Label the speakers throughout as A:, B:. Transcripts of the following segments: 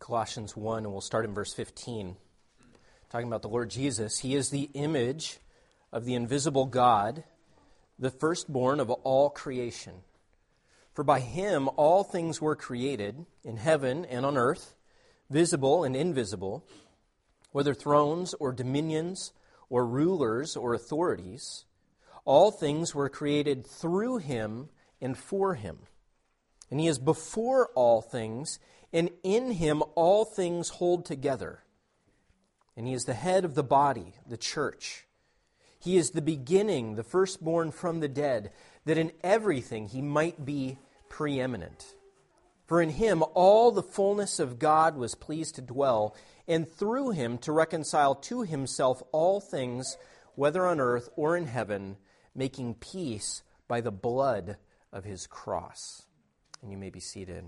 A: Colossians 1, and we'll start in verse 15. Talking about the Lord Jesus. He is the image of the invisible God, the firstborn of all creation. For by him all things were created, in heaven and on earth, visible and invisible, whether thrones or dominions or rulers or authorities. All things were created through him and for him. And he is before all things, and in him all things hold together. And he is the head of the body, the church. He is the beginning, the firstborn from the dead, that in everything he might be preeminent. For in him all the fullness of God was pleased to dwell, and through him to reconcile to himself all things, whether on earth or in heaven, making peace by the blood of his cross. And you may be seated.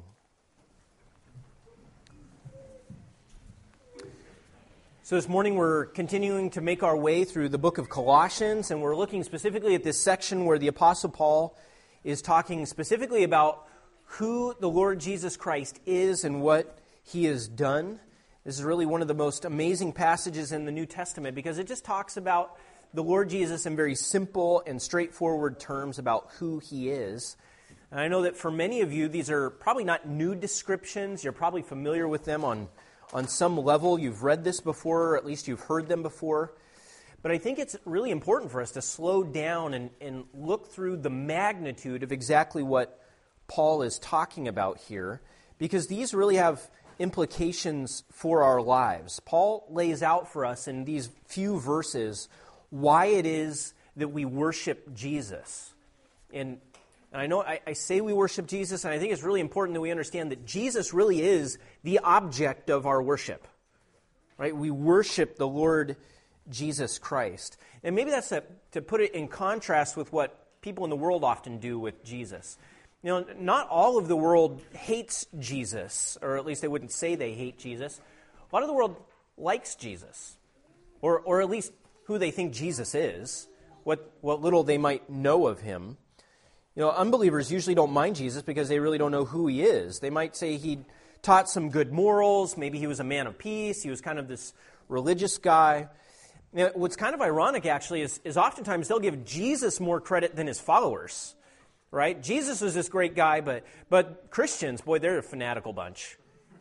A: So this morning we're continuing to make our way through the book of Colossians, and we're looking specifically at this section where the Apostle Paul is talking specifically about who the Lord Jesus Christ is and what he has done. This is really one of the most amazing passages in the New Testament because it just talks about the Lord Jesus in very simple and straightforward terms about who he is. And I know that for many of you, these are probably not new descriptions. You're probably familiar with them on some level. You've read this before, or at least you've heard them before. But I think it's really important for us to slow down and look through the magnitude of exactly what Paul is talking about here, because these really have implications for our lives. Paul lays out for us in these few verses why it is that we worship Jesus. And I know I say we worship Jesus, and I think it's really important that we understand that Jesus really is the object of our worship. Right? We worship the Lord Jesus Christ. And maybe that's to put it in contrast with what people in the world often do with Jesus. You know, not all of the world hates Jesus, or at least they wouldn't say they hate Jesus. A lot of the world likes Jesus, or at least who they think Jesus is, what little they might know of him. You know, unbelievers usually don't mind Jesus because they really don't know who he is. They might say he taught some good morals, maybe he was a man of peace, he was kind of this religious guy. You know, what's kind of ironic, actually, is oftentimes they'll give Jesus more credit than his followers, right? Jesus was this great guy, but Christians, boy, they're a fanatical bunch.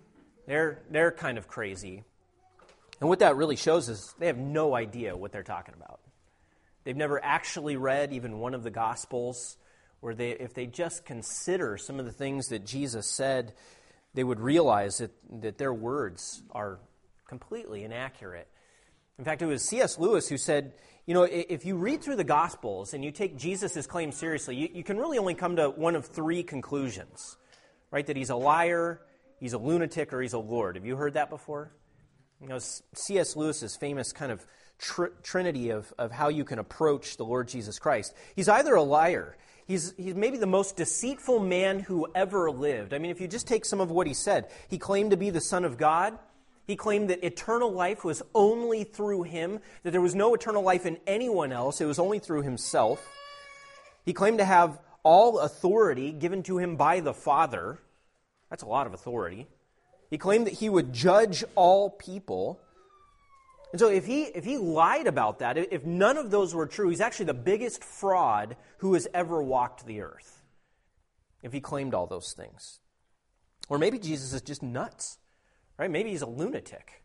A: They're kind of crazy. And what that really shows is they have no idea what they're talking about. They've never actually read even one of the Gospels, where if they just consider some of the things that Jesus said, they would realize that their words are completely inaccurate. In fact, it was C.S. Lewis who said, you know, if you read through the Gospels and you take Jesus' claims seriously, you can really only come to one of three conclusions, right? That he's a liar, he's a lunatic, or he's a Lord. Have you heard that before? You know, C.S. Lewis's famous kind of trinity of how you can approach the Lord Jesus Christ. He's either a liar. He's maybe the most deceitful man who ever lived. I mean, if you just take some of what he said, he claimed to be the Son of God. He claimed that eternal life was only through him, that there was no eternal life in anyone else. It was only through himself. He claimed to have all authority given to him by the Father. That's a lot of authority. He claimed that he would judge all people. And so if he lied about that, if none of those were true, he's actually the biggest fraud who has ever walked the earth, if he claimed all those things. Or maybe Jesus is just nuts, right? Maybe he's a lunatic.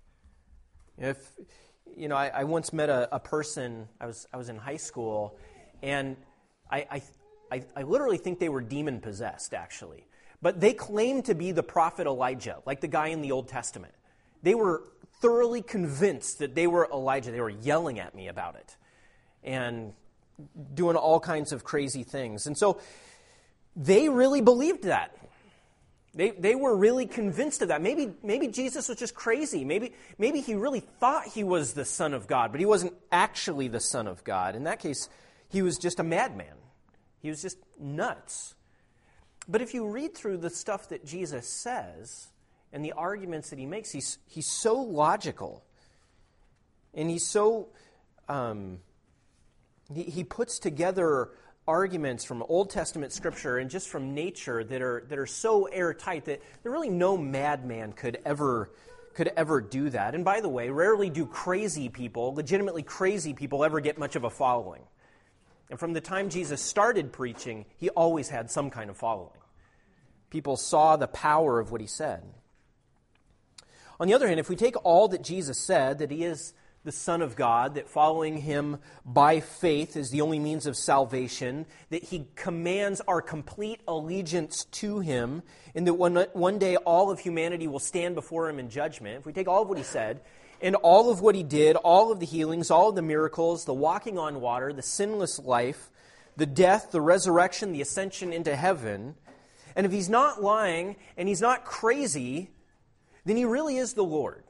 A: I once met a person, I was in high school, and I literally think they were demon-possessed, actually. But they claimed to be the prophet Elijah, like the guy in the Old Testament. They were thoroughly convinced that they were Elijah. They were yelling at me about it and doing all kinds of crazy things. And so they really believed that. They were really convinced of that. Maybe Jesus was just crazy. Maybe he really thought he was the Son of God, but he wasn't actually the Son of God. In that case, he was just a madman. He was just nuts. But if you read through the stuff that Jesus says and the arguments that he makes, he's so logical. And he's so... He puts together arguments from Old Testament Scripture and just from nature that are so airtight that really no madman could ever do that. And by the way, rarely do legitimately crazy people, ever get much of a following. And from the time Jesus started preaching, he always had some kind of following. People saw the power of what he said. On the other hand, if we take all that Jesus said, that he is the Son of God, that following him by faith is the only means of salvation, that he commands our complete allegiance to him, and that one day all of humanity will stand before him in judgment. If we take all of what he said, and all of what he did, all of the healings, all of the miracles, the walking on water, the sinless life, the death, the resurrection, the ascension into heaven, and if he's not lying and he's not crazy, then he really is the Lord.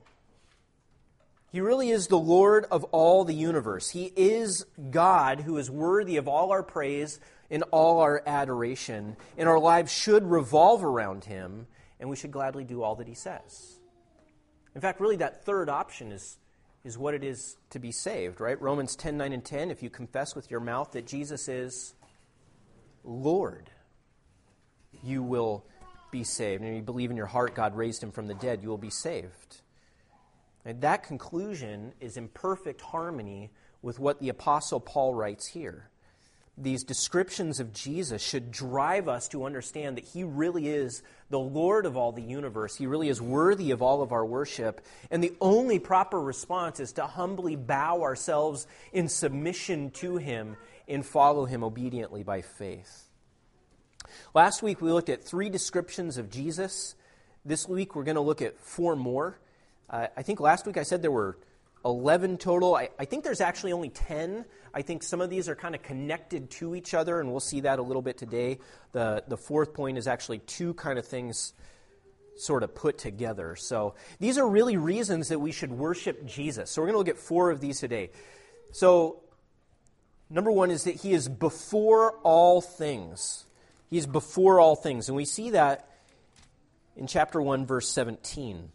A: He really is the Lord of all the universe. He is God who is worthy of all our praise and all our adoration. And our lives should revolve around him, and we should gladly do all that he says. In fact, really that third option is what it is to be saved, right? Romans 10, 9, and 10, if you confess with your mouth that Jesus is Lord, you will be saved. And if you believe in your heart God raised him from the dead, you will be saved. And that conclusion is in perfect harmony with what the Apostle Paul writes here. These descriptions of Jesus should drive us to understand that he really is the Lord of all the universe. He really is worthy of all of our worship. And the only proper response is to humbly bow ourselves in submission to him and follow him obediently by faith. Last week we looked at 3 descriptions of Jesus. This week we're going to look at 4 more. I think last week I said there were 11 total. I think there's actually only 10. I think some of these are kind of connected to each other, and we'll see that a little bit today. The fourth point is actually 2 kind of things sort of put together. So these are really reasons that we should worship Jesus. So we're going to look at 4 of these today. So number 1 is that he is before all things. He is before all things. And we see that in chapter 1, verse 17.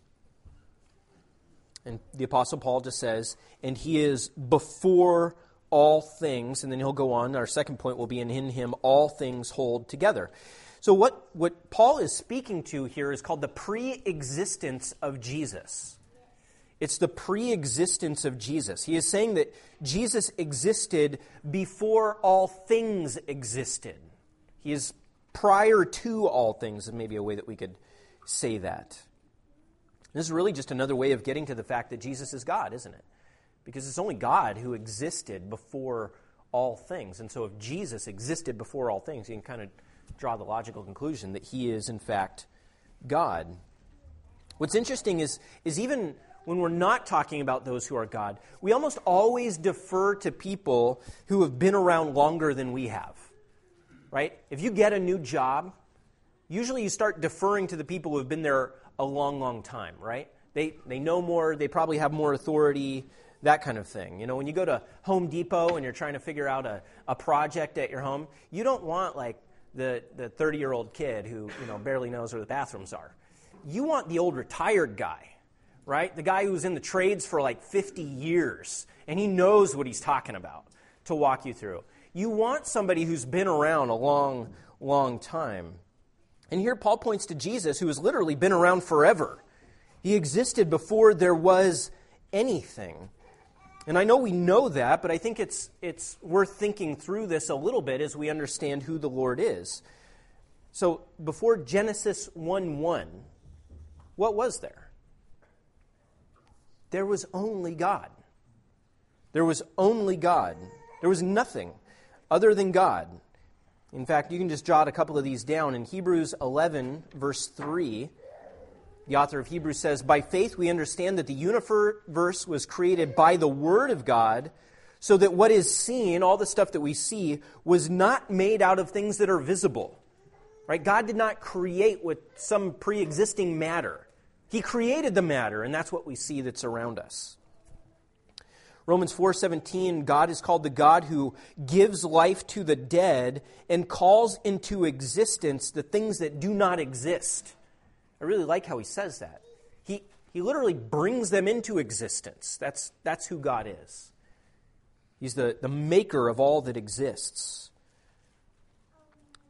A: And the Apostle Paul just says, and he is before all things. And then he'll go on. Our second point will be, and in him all things hold together. So what Paul is speaking to here is called the pre-existence of Jesus. It's the pre-existence of Jesus. He is saying that Jesus existed before all things existed. He is prior to all things, is maybe a way that we could say that. This is really just another way of getting to the fact that Jesus is God, isn't it? Because it's only God who existed before all things. And so if Jesus existed before all things, you can kind of draw the logical conclusion that he is, in fact, God. What's interesting is even when we're not talking about those who are God, we almost always defer to people who have been around longer than we have, right? If you get a new job, usually you start deferring to the people who have been there a long, long time, right? They know more, they probably have more authority, that kind of thing. You know, when you go to Home Depot and you're trying to figure out a project at your home, you don't want like the 30-year-old kid who, barely knows where the bathrooms are. You want the old retired guy, right? The guy who's in the trades for like 50 years, and he knows what he's talking about to walk you through. You want somebody who's been around a long, long time. And here Paul points to Jesus, who has literally been around forever. He existed before there was anything. And I know we know that, but I think it's worth thinking through this a little bit as we understand who the Lord is. So before Genesis 1:1, what was there? There was only God. There was only God. There was nothing other than God. In fact, you can just jot a couple of these down. In Hebrews 11, verse 3, the author of Hebrews says, by faith we understand that the universe was created by the Word of God, so that what is seen, all the stuff that we see, was not made out of things that are visible. Right? God did not create with some pre-existing matter. He created the matter, and that's what we see that's around us. Romans 4:17, God is called the God who gives life to the dead and calls into existence the things that do not exist. I really like how he says that. He literally brings them into existence. That's who God is. He's the maker of all that exists.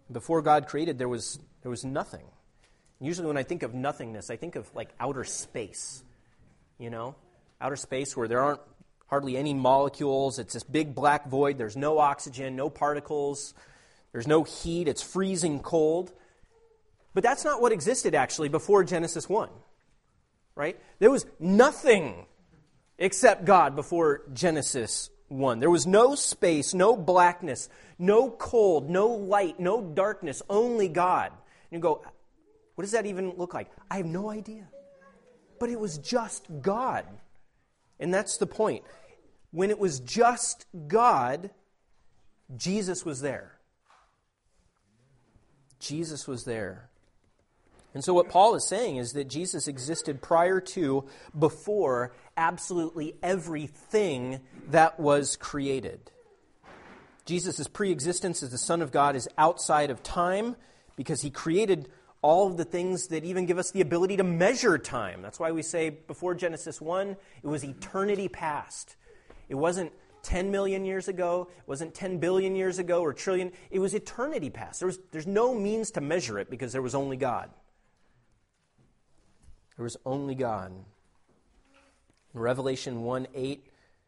A: Before God created, there was nothing. Usually when I think of nothingness, I think of like outer space, outer space where there aren't hardly any molecules. It's this big black void. There's no oxygen, no particles. There's no heat. It's freezing cold. But that's not what existed actually before Genesis 1, right? There was nothing except God before Genesis 1. There was no space, no blackness, no cold, no light, no darkness, only God. And you go, what does that even look like? I have no idea. But it was just God. And that's the point. When it was just God, Jesus was there. Jesus was there. And so what Paul is saying is that Jesus existed prior to, before, absolutely everything that was created. Jesus' pre-existence as the Son of God is outside of time because he created all of the things that even give us the ability to measure time. That's why we say before Genesis 1, it was eternity past. It wasn't 10 million years ago, it wasn't 10 billion years ago or trillion. It was eternity past. There's no means to measure it because there was only God. There was only God. In Revelation 1:8,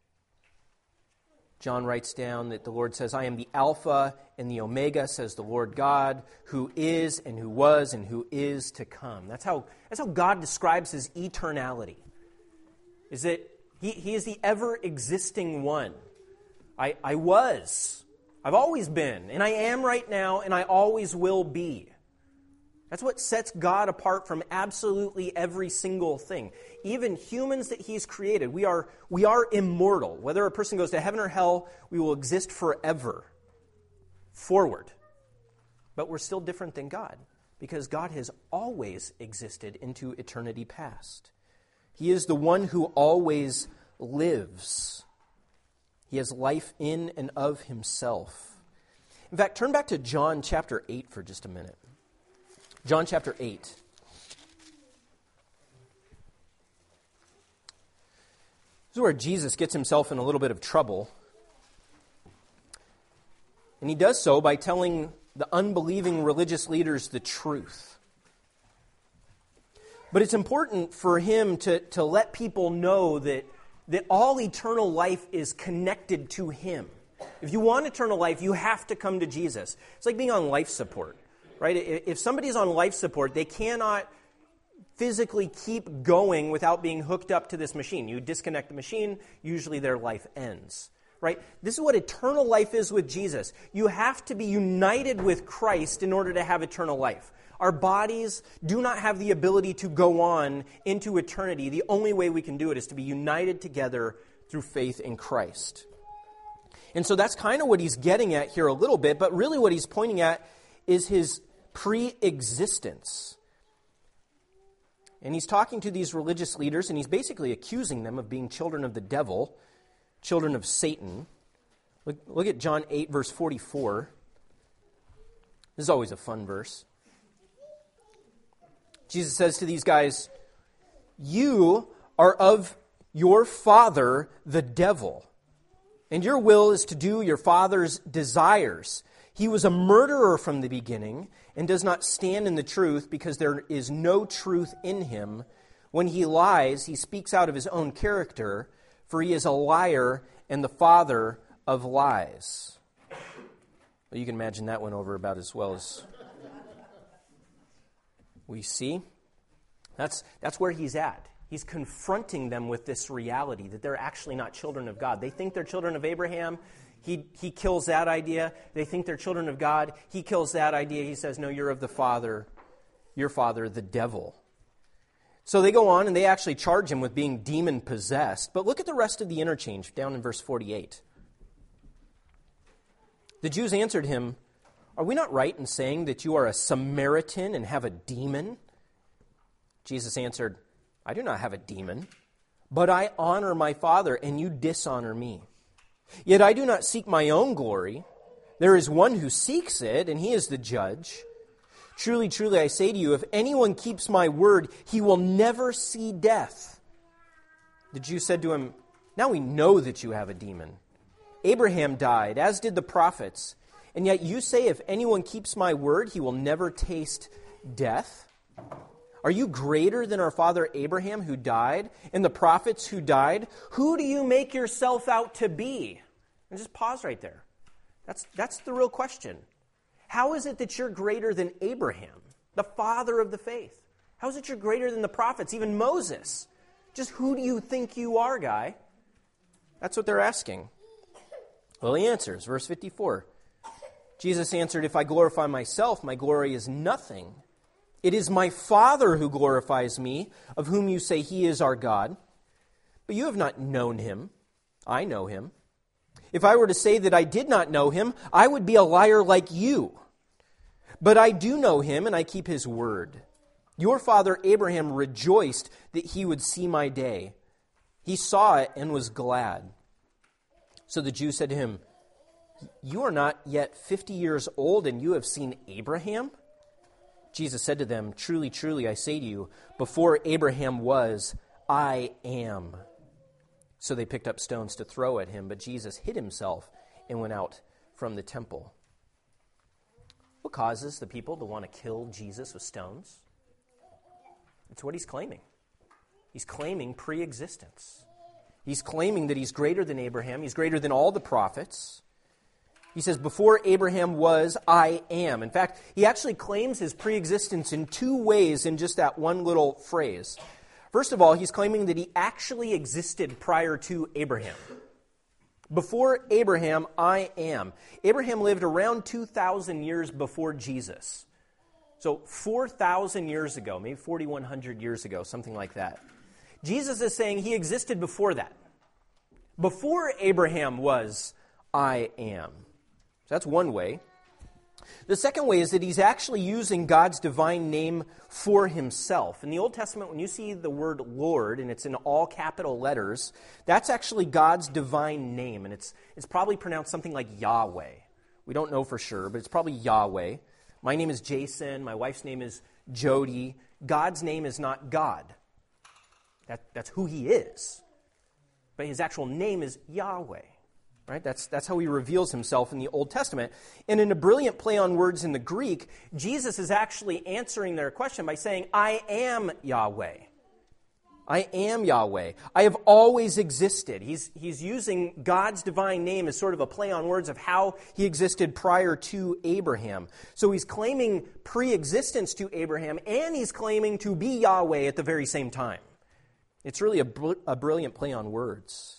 A: John writes down that the Lord says, I am the Alpha and the Omega, says the Lord God, who is and who was and who is to come. That's how God describes his eternality. Is that he is the ever-existing one. I was. I've always been. And I am right now, and I always will be. That's what sets God apart from absolutely every single thing. Even humans that he's created, we are immortal. Whether a person goes to heaven or hell, we will exist forever, forward. But we're still different than God, because God has always existed into eternity past. He is the one who always lives. He has life in and of himself. In fact, turn back to John chapter 8 for just a minute. John chapter 8. This is where Jesus gets himself in a little bit of trouble. And he does so by telling the unbelieving religious leaders the truth. But it's important for him to let people know that all eternal life is connected to him. If you want eternal life, you have to come to Jesus. It's like being on life support. Right? If somebody's on life support, they cannot physically keep going without being hooked up to this machine. You disconnect the machine, usually their life ends. Right? This is what eternal life is with Jesus. You have to be united with Christ in order to have eternal life. Our bodies do not have the ability to go on into eternity. The only way we can do it is to be united together through faith in Christ. And so that's kind of what he's getting at here a little bit, but really what he's pointing at is his pre-existence. And he's talking to these religious leaders, and he's basically accusing them of being children of the devil, children of Satan. Look at John 8, verse 44. This is always a fun verse. Jesus says to these guys, you are of your father, the devil, and your will is to do your father's desires. He was a murderer from the beginning and does not stand in the truth because there is no truth in him. When he lies, he speaks out of his own character, for he is a liar and the father of lies. Well, you can imagine that went over about as well as we see. That's where he's at. He's confronting them with this reality that they're actually not children of God. They think they're children of Abraham. He kills that idea. They think they're children of God. He kills that idea. He says, no, you're of the father, your father, the devil. So they go on and they actually charge him with being demon-possessed. But look at the rest of the interchange down in verse 48. The Jews answered him, are we not right in saying that you are a Samaritan and have a demon? Jesus answered, I do not have a demon, but I honor my Father, and you dishonor me. Yet I do not seek my own glory. There is one who seeks it, and he is the judge. Truly, truly, I say to you, if anyone keeps my word, he will never see death. The Jews said to him, now we know that you have a demon. Abraham died, as did the prophets, And yet you say, if anyone keeps my word, he will never taste death. Are you greater than our father Abraham who died, and the prophets who died? Who do you make yourself out to be? And just pause right there. That's the real question. How is it that you're greater than Abraham, the father of the faith? How is it you're greater than the prophets, even Moses? Just who do you think you are, guy? That's what they're asking. Well, he answers, verse 54. Jesus answered, if I glorify myself, my glory is nothing. It is my Father who glorifies me, of whom you say he is our God. But you have not known him. I know him. If I were to say that I did not know him, I would be a liar like you. But I do know him, and I keep his word. Your father Abraham rejoiced that he would see my day. He saw it and was glad. So the Jews said to him, you are not yet 50 years old, and you have seen Abraham? Jesus said to them, truly, truly, I say to you, before Abraham was, I am. So they picked up stones to throw at him, but Jesus hid himself and went out from the temple. What causes the people to want to kill Jesus with stones? It's what he's claiming. He's claiming pre-existence. He's claiming that he's greater than Abraham. He's greater than all the prophets. He says, before Abraham was, I am. In fact, he actually claims his pre-existence in two ways in just that one little phrase. First of all, he's claiming that he actually existed prior to Abraham. Before Abraham, I am. Abraham lived around 2,000 years before Jesus. So 4,000 years ago, maybe 4,100 years ago, something like that. Jesus is saying he existed before that. Before Abraham was, I am. So that's one way. The second way is that he's actually using God's divine name for himself. In the Old Testament, when you see the word Lord, and it's in all capital letters, that's actually God's divine name. And it's probably pronounced something like Yahweh. We don't know for sure, but it's probably Yahweh. My name is Jason. My wife's name is Jody. God's name is not God. That's who he is. But his actual name is Yahweh. Right? That's how he reveals himself in the Old Testament. And in a brilliant play on words in the Greek, Jesus is actually answering their question by saying, I am Yahweh. I am Yahweh. I have always existed. He's using God's divine name as sort of a play on words of how he existed prior to Abraham. So he's claiming pre-existence to Abraham, and he's claiming to be Yahweh at the very same time. It's really a brilliant play on words.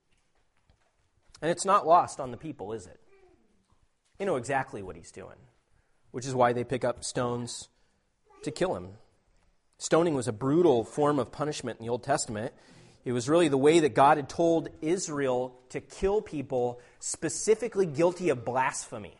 A: And it's not lost on the people, is it? They know exactly what he's doing, which is why they pick up stones to kill him. Stoning was a brutal form of punishment in the Old Testament. It was really the way that God had told Israel to kill people specifically guilty of blasphemy.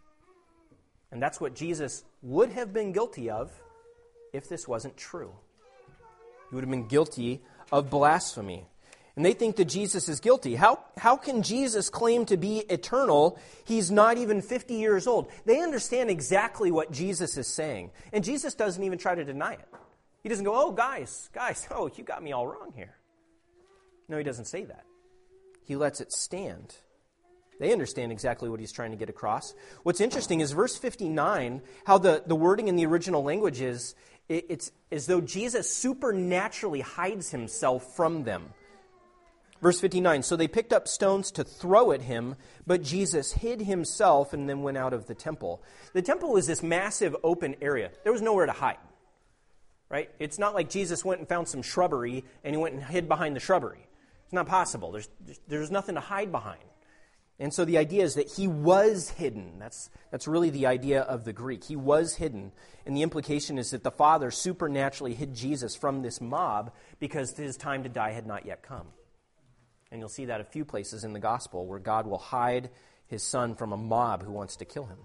A: And that's what Jesus would have been guilty of if this wasn't true. He would have been guilty of blasphemy. And they think that Jesus is guilty. How can Jesus claim to be eternal? He's not even 50 years old. They understand exactly what Jesus is saying. And Jesus doesn't even try to deny it. He doesn't go, oh, guys, oh, you got me all wrong here. No, he doesn't say that. He lets it stand. They understand exactly what he's trying to get across. What's interesting is verse 59, how the wording in the original language is, it's as though Jesus supernaturally hides himself from them. Verse 59, so they picked up stones to throw at him, but Jesus hid himself and then went out of the temple. The temple was this massive open area. There was nowhere to hide, right? It's not like Jesus went and found some shrubbery and he went and hid behind the shrubbery. It's not possible. There's nothing to hide behind. And so the idea is that he was hidden. That's really the idea of the Greek. He was hidden. And the implication is that the Father supernaturally hid Jesus from this mob because his time to die had not yet come. And you'll see that a few places in the gospel where God will hide his Son from a mob who wants to kill him.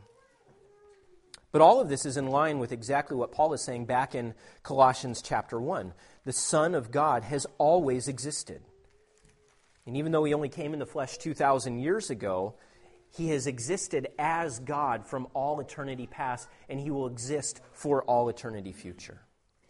A: But all of this is in line with exactly what Paul is saying back in Colossians chapter 1. The Son of God has always existed. And even though he only came in the flesh 2,000 years ago, he has existed as God from all eternity past, and he will exist for all eternity future.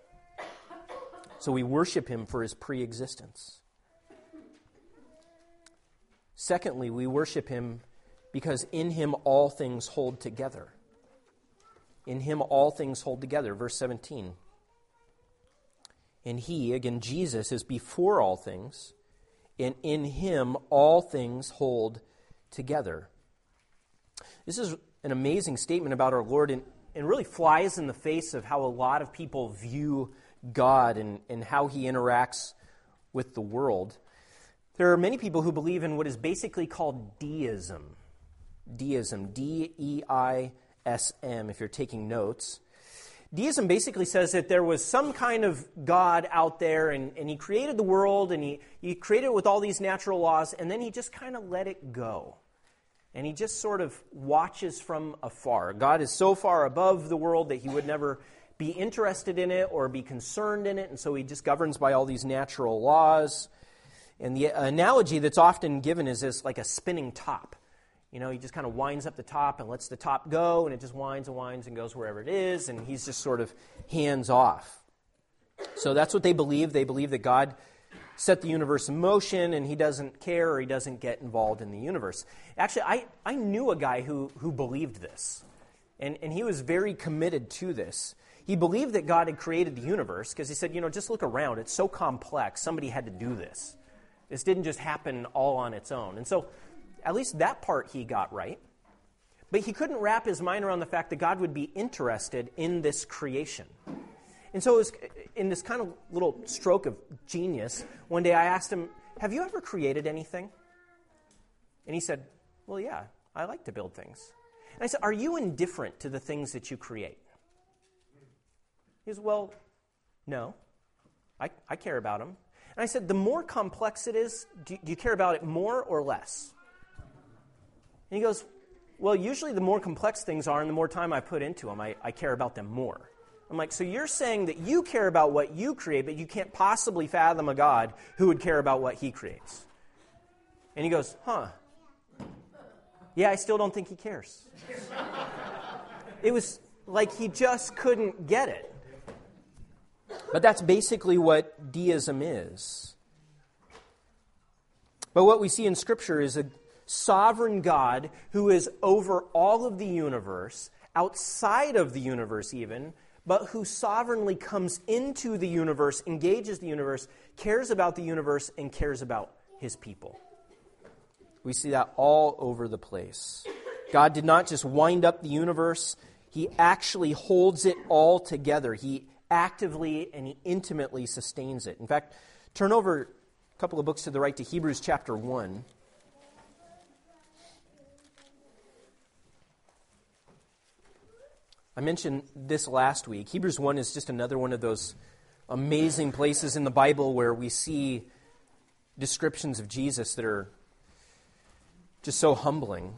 A: So we worship him for his pre-existence. Secondly, we worship him because in him all things hold together. In him all things hold together. Verse 17. And he, again, Jesus, is before all things, and in him all things hold together. This is an amazing statement about our Lord, and really flies in the face of how a lot of people view God and how he interacts with the world. There are many people who believe in what is basically called deism. Deism, D-E-I-S-M, if you're taking notes. Deism basically says that there was some kind of God out there, and he created the world, and he created it with all these natural laws, and then he just kind of let it go. And he just sort of watches from afar. God is so far above the world that he would never be interested in it or be concerned in it, and so he just governs by all these natural laws. And the analogy that's often given is this, like a spinning top. You know, he just kind of winds up the top and lets the top go, and it just winds and winds and goes wherever it is, and he's just sort of hands off. So that's what they believe. They believe that God set the universe in motion, and he doesn't care or he doesn't get involved in the universe. Actually, I knew a guy who believed this, and he was very committed to this. He believed that God had created the universe because he said, you know, just look around. It's so complex. Somebody had to do this. This didn't just happen all on its own. And so at least that part he got right. But he couldn't wrap his mind around the fact that God would be interested in this creation. And so it was in this kind of little stroke of genius, one day I asked him, have you ever created anything? And he said, well, yeah, I like to build things. And I said, are you indifferent to the things that you create? He said, well, no, I care about them. And I said, the more complex it is, do you care about it more or less? And he goes, well, usually the more complex things are and the more time I put into them, I care about them more. I'm like, so you're saying that you care about what you create, but you can't possibly fathom a God who would care about what he creates. And he goes, huh. Yeah, I still don't think he cares. It was like he just couldn't get it. But that's basically what deism is. But what we see in Scripture is a sovereign God who is over all of the universe, outside of the universe even, but who sovereignly comes into the universe, engages the universe, cares about the universe, and cares about his people. We see that all over the place. God did not just wind up the universe, he actually holds it all together. He actively and he intimately sustains it. In fact, turn over a couple of books to the right to Hebrews chapter 1. I mentioned this last week. Hebrews 1 is just another one of those amazing places in the Bible where we see descriptions of Jesus that are just so humbling.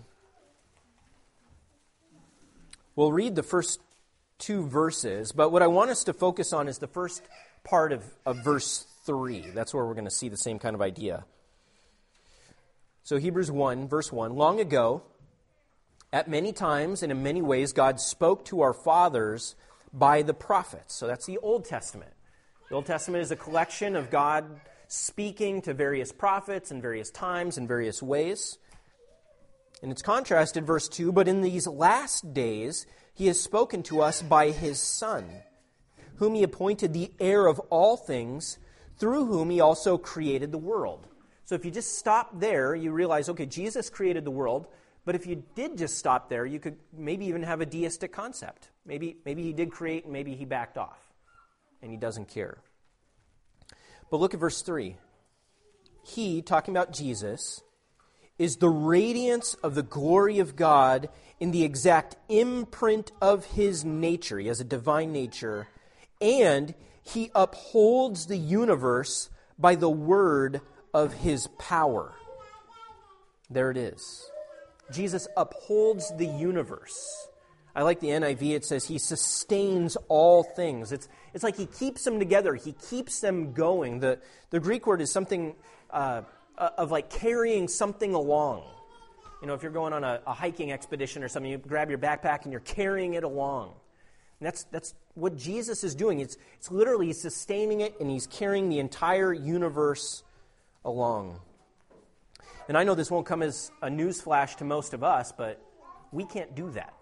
A: We'll read the first two verses, but what I want us to focus on is the first part of verse 3. That's where we're going to see the same kind of idea. So Hebrews 1, verse 1, long ago, at many times and in many ways, God spoke to our fathers by the prophets. So that's the Old Testament. The Old Testament is a collection of God speaking to various prophets in various times in various ways. And it's contrasted, verse 2, but in these last days, he has spoken to us by his Son, whom he appointed the heir of all things, through whom he also created the world. So if you just stop there, you realize, okay, Jesus created the world. But if you did just stop there, you could maybe even have a deistic concept. Maybe he did create and maybe he backed off. And he doesn't care. But look at verse 3. He, talking about Jesus, is the radiance of the glory of God in the exact imprint of his nature. He has a divine nature. And he upholds the universe by the word of his power. There it is. Jesus upholds the universe. I like the NIV. It says he sustains all things. It's like he keeps them together. He keeps them going. The Greek word is something of like carrying something along. You know, if you're going on a hiking expedition or something, you grab your backpack and you're carrying it along. And that's what Jesus is doing. It's literally sustaining it, and he's carrying the entire universe along. And I know this won't come as a newsflash to most of us, but we can't do that.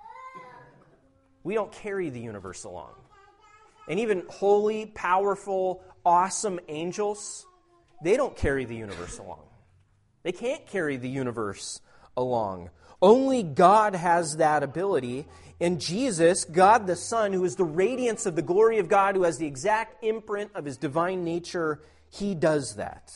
A: We don't carry the universe along. And even holy, powerful, awesome angels, they don't carry the universe along. They can't carry the universe along. Only God has that ability. And Jesus, God the Son, who is the radiance of the glory of God, who has the exact imprint of his divine nature, he does that.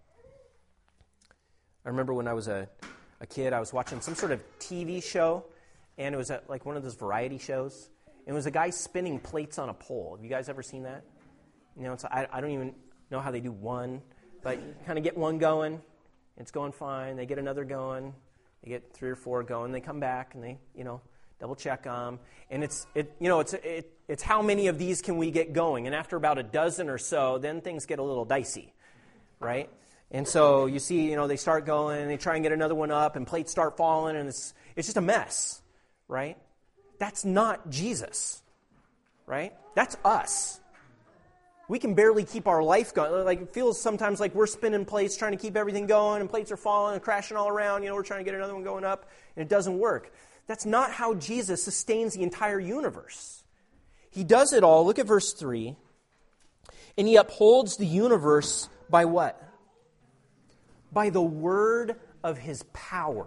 A: I remember when I was a kid, I was watching some sort of TV show, and it was like one of those variety shows. And it was a guy spinning plates on a pole. Have you guys ever seen that? You know, I don't even know how they do one, but you kind of get one going, it's going fine. They get another going, they get 3 or 4 going. They come back and they, double check them, and it's how many of these can we get going? And after about a dozen or so, then things get a little dicey, right? And so you see, they start going, and they try and get another one up, and plates start falling, and it's just a mess, right? That's not Jesus, right? That's us. We can barely keep our life going. Like, it feels sometimes like we're spinning plates, trying to keep everything going, and plates are falling and crashing all around. We're trying to get another one going up, and it doesn't work. That's not how Jesus sustains the entire universe. He does it all. Look at verse 3. And he upholds the universe by what? By the word of his power.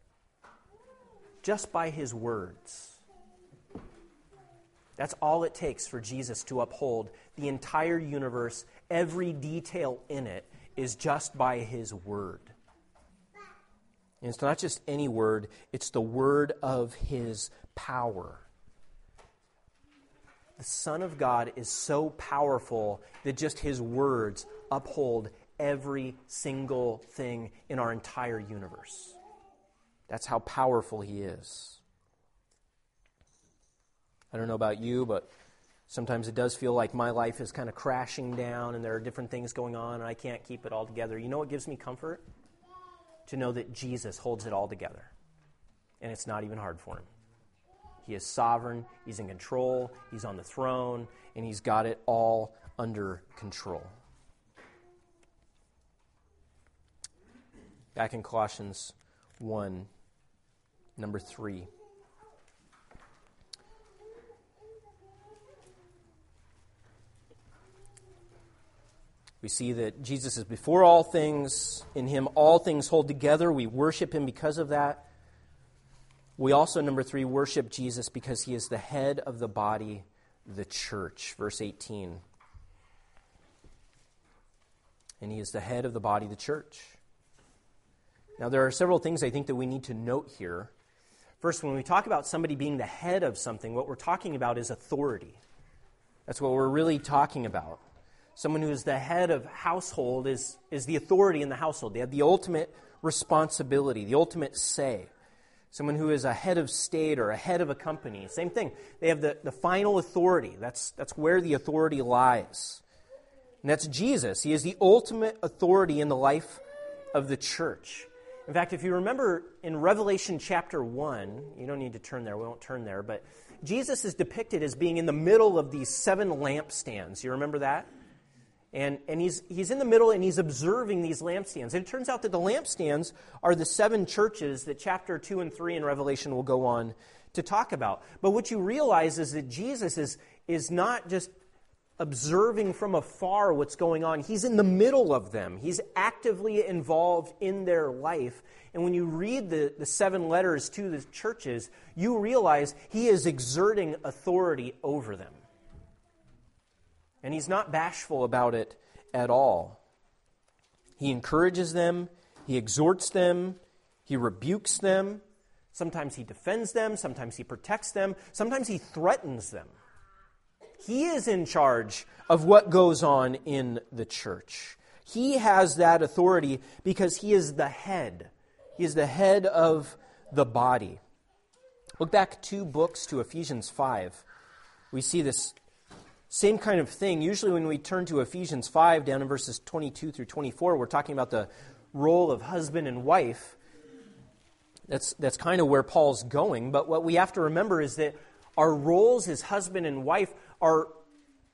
A: Just by his words. That's all it takes for Jesus to uphold the entire universe. Every detail in it is just by his word. And it's not just any word, it's the word of his power. The Son of God is so powerful that just his words uphold every single thing in our entire universe. That's how powerful he is. I don't know about you, but sometimes it does feel like my life is kind of crashing down and there are different things going on and I can't keep it all together. You know what gives me comfort? To know that Jesus holds it all together. And it's not even hard for him. He is sovereign, he's in control, he's on the throne, and he's got it all under control. Back in Colossians 1, number 3. We see that Jesus is before all things. In him all things hold together. We worship him because of that. We also, number 3, worship Jesus because he is the head of the body, the church. Verse 18. And he is the head of the body, the church. Now, there are several things I think that we need to note here. First, when we talk about somebody being the head of something, what we're talking about is authority. That's what we're really talking about. Someone who is the head of household is the authority in the household. They have the ultimate responsibility, the ultimate say. Someone who is a head of state or a head of a company, same thing. They have the final authority. That's where the authority lies. And that's Jesus. He is the ultimate authority in the life of the church. In fact, if you remember in Revelation chapter 1, you don't need to turn there, we won't turn there, but Jesus is depicted as being in the middle of these 7 lampstands. You remember that? And he's in the middle and he's observing these lampstands. And it turns out that the lampstands are the 7 churches that chapter 2 and 3 in Revelation will go on to talk about. But what you realize is that Jesus is not just observing from afar what's going on. He's in the middle of them. He's actively involved in their life. And when you read the 7 letters to the churches, you realize he is exerting authority over them. And he's not bashful about it at all. He encourages them, he exhorts them, he rebukes them. Sometimes he defends them, sometimes he protects them, sometimes he threatens them. He is in charge of what goes on in the church. He has that authority because he is the head. He is the head of the body. Look back 2 books to Ephesians 5. We see this same kind of thing. Usually when we turn to Ephesians 5, down in verses 22 through 24, we're talking about the role of husband and wife. That's kind of where Paul's going. But what we have to remember is that our roles as husband and wife are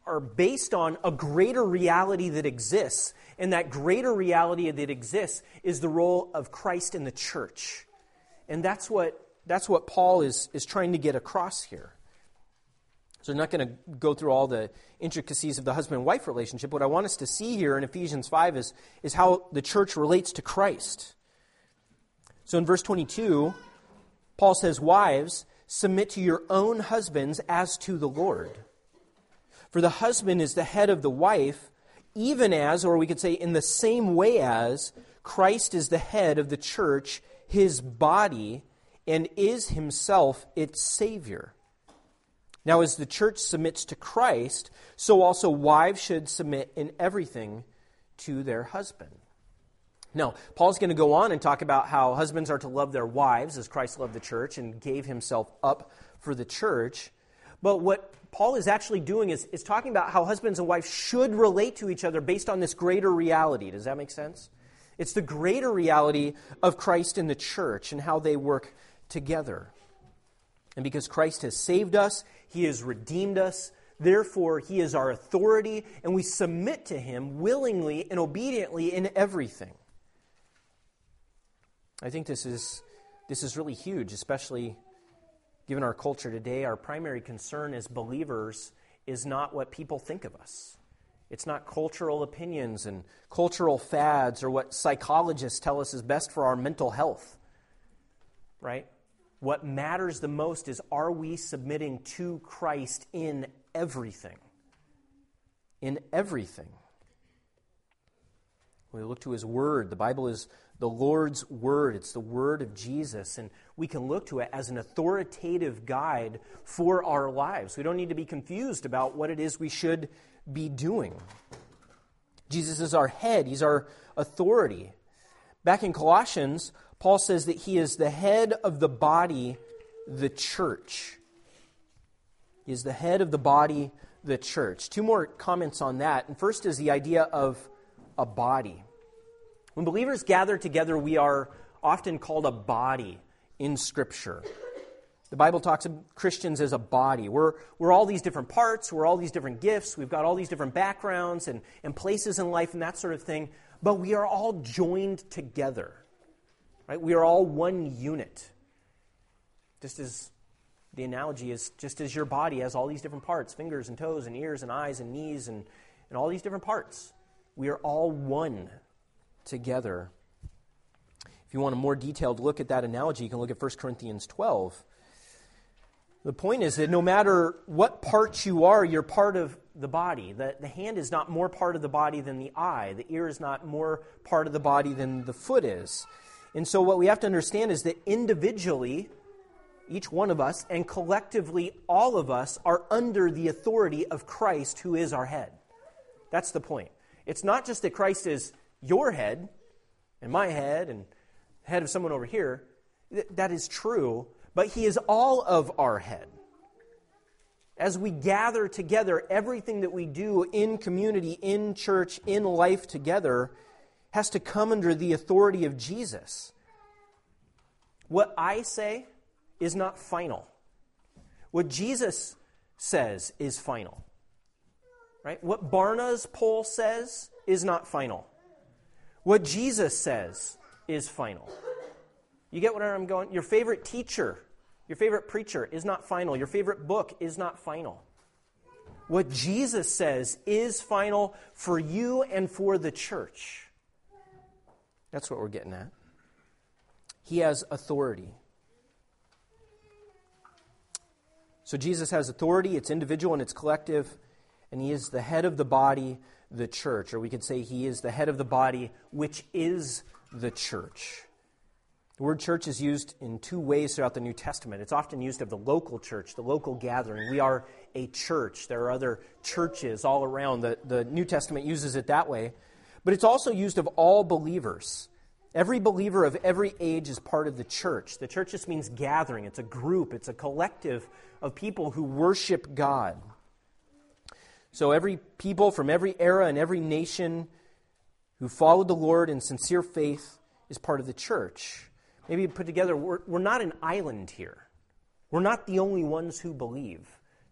A: are based on a greater reality that exists. And that greater reality that exists is the role of Christ in the church. And that's what Paul is trying to get across here. So I'm not going to go through all the intricacies of the husband and wife relationship. What I want us to see here in Ephesians 5 is how the church relates to Christ. So in verse 22, Paul says, "Wives, submit to your own husbands as to the Lord. For the husband is the head of the wife, even as," or we could say in the same way as, "Christ is the head of the church, his body, and is himself its Savior. Now as the church submits to Christ, so also wives should submit in everything to their husband." Now, Paul's going to go on and talk about how husbands are to love their wives as Christ loved the church and gave himself up for the church. But what Paul is actually doing is talking about how husbands and wives should relate to each other based on this greater reality. Does that make sense? It's the greater reality of Christ in the church and how they work together. And because Christ has saved us, he has redeemed us, therefore he is our authority, and we submit to him willingly and obediently in everything. I think this is really huge, especially given our culture today. Our primary concern as believers is not what people think of us. It's not cultural opinions and cultural fads or what psychologists tell us is best for our mental health, right? What matters the most is, are we submitting to Christ in everything? In everything. We look to his word. The Bible is the Lord's word. It's the word of Jesus, and we can look to it as an authoritative guide for our lives. We don't need to be confused about what it is we should be doing. Jesus is our head. He's our authority. Back in Colossians, Paul says that he is the head of the body, the church. He is the head of the body, the church. Two more comments on that. And first is the idea of a body. When believers gather together, we are often called a body in Scripture. The Bible talks of Christians as a body. We're all these different parts, we're all these different gifts, we've got all these different backgrounds and places in life and that sort of thing, but we are all joined together. Right? We are all one unit. Just as the analogy is, just as your body has all these different parts, fingers and toes and ears and eyes and knees and all these different parts, we are all one together. If you want a more detailed look at that analogy, you can look at 1 Corinthians 12. The point is that no matter what part you are, you're part of the body. The hand is not more part of the body than the eye. The ear is not more part of the body than the foot is. And so what we have to understand is that individually, each one of us, and collectively all of us, are under the authority of Christ, who is our head. That's the point. It's not just that Christ is your head, and my head, and the head of someone over here. That is true, but he is all of our head. As we gather together, everything that we do in community, in church, in life together, has to come under the authority of Jesus. What I say is not final. What Jesus says is final. Right? What Barna's poll says is not final. What Jesus says is final. You get where I'm going? Your favorite teacher, your favorite preacher is not final. Your favorite book is not final. What Jesus says is final for you and for the church. That's what we're getting at. He has authority. So Jesus has authority. It's individual and it's collective. And he is the head of the body, the church. Or we could say he is the head of the body, which is the church. The word church is used in two ways throughout the New Testament. It's often used of the local church, the local gathering. We are a church. There are other churches all around. The New Testament uses it that way. But it's also used of all believers. Every believer of every age is part of the church. The church just means gathering. It's a group. It's a collective of people who worship God. So every people from every era and every nation who followed the Lord in sincere faith is part of the church. Maybe put together, we're not an island here. We're not the only ones who believe.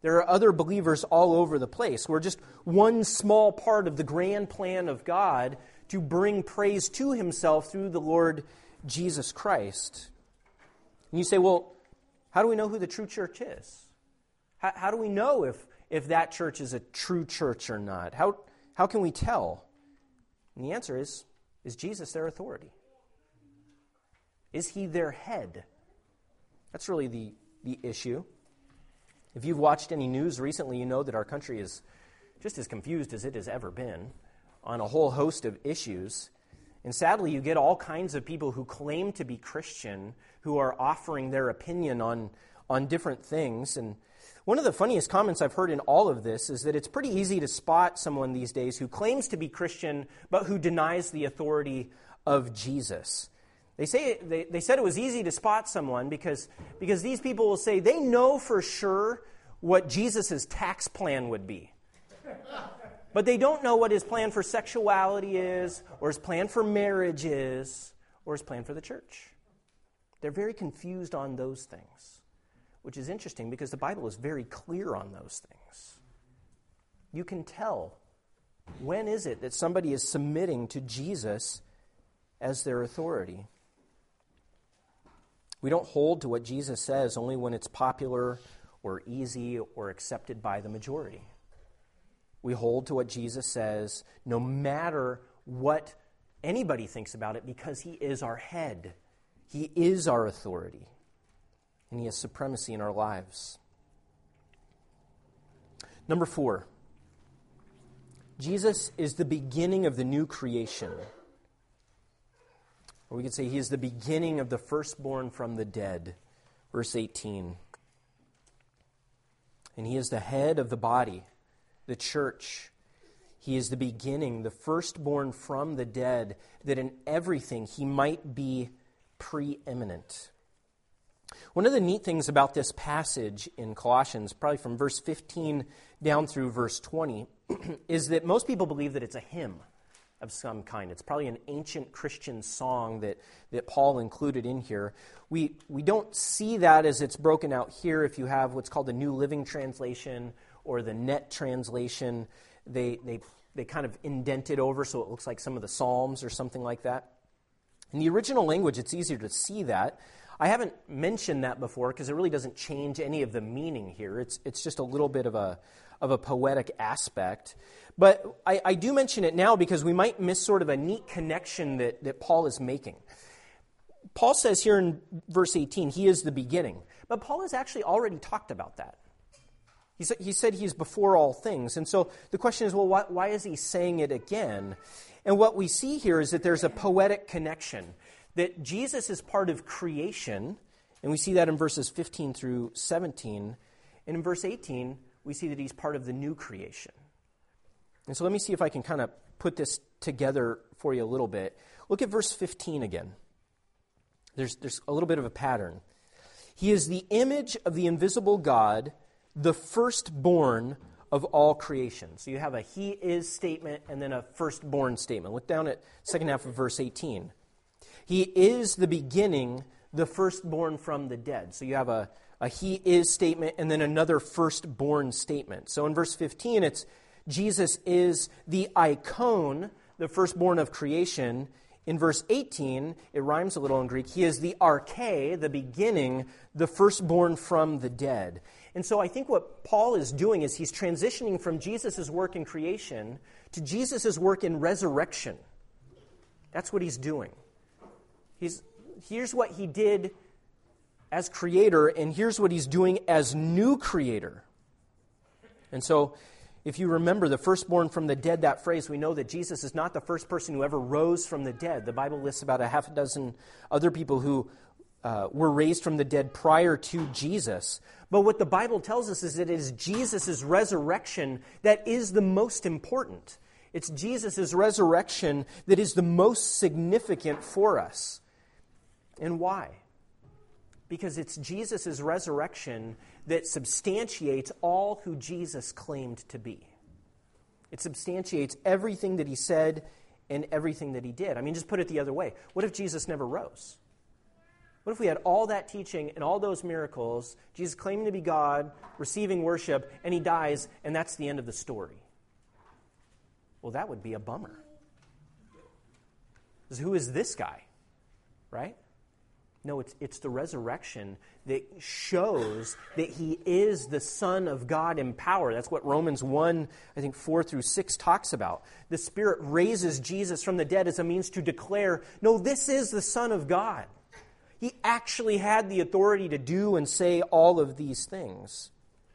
A: There are other believers all over the place. We're just one small part of the grand plan of God to bring praise to himself through the Lord Jesus Christ. And you say, well, how do we know who the true church is? How do we know if that church is a true church or not? How can we tell? And the answer is Jesus their authority? Is he their head? That's really the issue. If you've watched any news recently, you know that our country is just as confused as it has ever been on a whole host of issues. And sadly, you get all kinds of people who claim to be Christian who are offering their opinion on different things. And one of the funniest comments I've heard in all of this is that it's pretty easy to spot someone these days who claims to be Christian but who denies the authority of Jesus. They said it was easy to spot someone because these people will say they know for sure what Jesus' tax plan would be. But they don't know what his plan for sexuality is, or his plan for marriage is, or his plan for the church. They're very confused on those things, which is interesting because the Bible is very clear on those things. You can tell when is it that somebody is submitting to Jesus as their authority. We don't hold to what Jesus says only when it's popular or easy or accepted by the majority. We hold to what Jesus says no matter what anybody thinks about it because he is our head. He is our authority. And he has supremacy in our lives. Number 4, Jesus is the beginning of the new creation. Or we could say he is the beginning of the firstborn from the dead. Verse 18. And he is the head of the body, the church. He is the beginning, the firstborn from the dead, that in everything he might be preeminent. One of the neat things about this passage in Colossians, probably from verse 15 down through verse 20, is that most people believe that it's a hymn of some kind. It's probably an ancient Christian song that Paul included in here. We don't see that as it's broken out here. If you have what's called the New Living Translation or the Net Translation, they kind of indent it over so it looks like some of the Psalms or something like that. In the original language, it's easier to see that. I haven't mentioned that before because it really doesn't change any of the meaning here. It's just a little bit of a poetic aspect. But I do mention it now because we might miss sort of a neat connection that Paul is making. Paul says here in verse 18, he is the beginning. But Paul has actually already talked about that. He said he's before all things. And so the question is, well, why is he saying it again? And what we see here is that there's a poetic connection, that Jesus is part of creation, and we see that in verses 15 through 17. And in verse 18, we see that he's part of the new creation. And so let me see if I can kind of put this together for you a little bit. Look at verse 15 again. There's a little bit of a pattern. He is the image of the invisible God, the firstborn of all creation. So you have a he is statement and then a firstborn statement. Look down at second half of verse 18. He is the beginning, the firstborn from the dead. So you have a he is statement and then another firstborn statement. So in verse 15, it's Jesus is the icon, the firstborn of creation. In verse 18, it rhymes a little in Greek. He is the arche, the beginning, the firstborn from the dead. And so I think what Paul is doing is he's transitioning from Jesus' work in creation to Jesus' work in resurrection. That's what he's doing. Here's what he did as creator, and here's what he's doing as new creator. And so if you remember the firstborn from the dead, that phrase, we know that Jesus is not the first person who ever rose from the dead. The Bible lists about a half a dozen other people who were raised from the dead prior to Jesus. But what the Bible tells us is that it is Jesus' resurrection that is the most important. It's Jesus' resurrection that is the most significant for us. And why? Because it's Jesus' resurrection that substantiates all who Jesus claimed to be. It substantiates everything that he said and everything that he did. I mean, just put it the other way. What if Jesus never rose? What if we had all that teaching and all those miracles, Jesus claiming to be God, receiving worship, and he dies, and that's the end of the story? Well, that would be a bummer. Because who is this guy? Right? No, it's the resurrection that shows that he is the Son of God in power. That's what Romans 1, 4 through 6 talks about. The Spirit raises Jesus from the dead as a means to declare, no, this is the Son of God. He actually had the authority to do and say all of these things.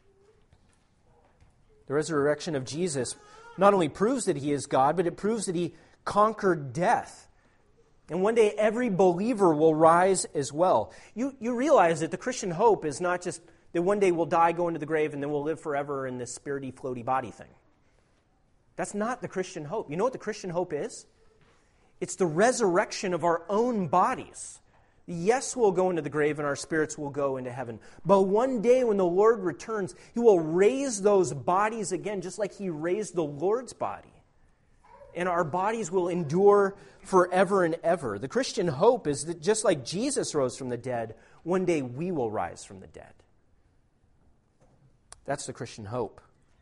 A: The resurrection of Jesus not only proves that he is God, but it proves that he conquered death. And one day every believer will rise as well. You realize that the Christian hope is not just that one day we'll die, go into the grave, and then we'll live forever in this spirity, floaty body thing. That's not the Christian hope. You know what the Christian hope is? It's the resurrection of our own bodies. Yes, we'll go into the grave and our spirits will go into heaven. But one day when the Lord returns, he will raise those bodies again, just like he raised the Lord's body. And our bodies will endure forever and ever. The Christian hope is that just like Jesus rose from the dead, one day we will rise from the dead. That's the Christian hope.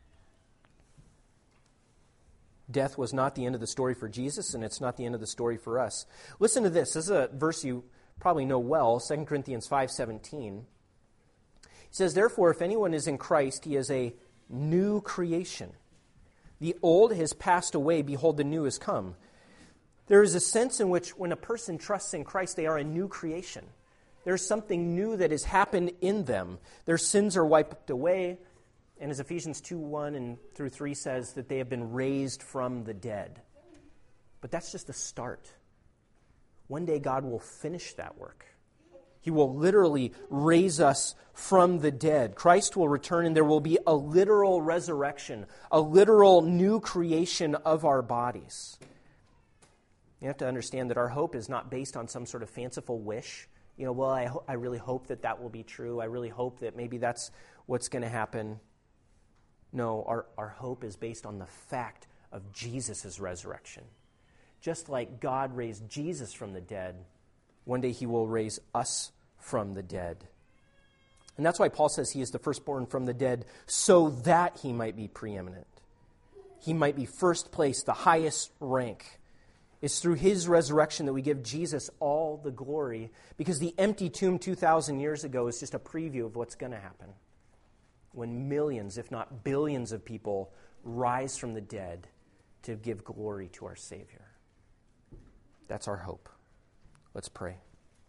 A: Death was not the end of the story for Jesus, and it's not the end of the story for us. Listen to this. This is a verse you probably know well, 2 Corinthians 5:17. It says, "Therefore, if anyone is in Christ, he is a new creation. The old has passed away, behold, the new has come." There is a sense in which when a person trusts in Christ, they are a new creation. There's something new that has happened in them. Their sins are wiped away, and as Ephesians 2:1 and through 3 says, that they have been raised from the dead. But that's just the start. One day God will finish that work. He will literally raise us from the dead. Christ will return and there will be a literal resurrection, a literal new creation of our bodies. You have to understand that our hope is not based on some sort of fanciful wish. I really hope that will be true. I really hope that maybe that's what's going to happen. No, our hope is based on the fact of Jesus' resurrection. Just like God raised Jesus from the dead, one day he will raise us from the dead. And that's why Paul says he is the firstborn from the dead, so that he might be preeminent. He might be first place, the highest rank. It's through his resurrection that we give Jesus all the glory, because the empty tomb 2,000 years ago is just a preview of what's going to happen when millions, if not billions of people rise from the dead to give glory to our Savior. That's our hope. Let's pray.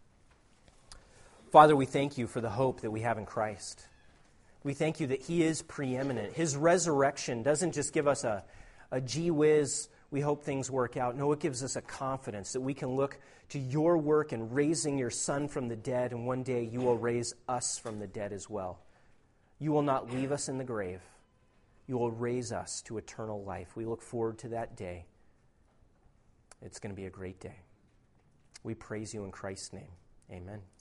A: Father, we thank you for the hope that we have in Christ. We thank you that he is preeminent. His resurrection doesn't just give us a gee whiz, we hope things work out. No, it gives us a confidence that we can look to your work in raising your Son from the dead, and one day you will raise us from the dead as well. You will not leave us in the grave. You will raise us to eternal life. We look forward to that day. It's going to be a great day. We praise you in Christ's name. Amen.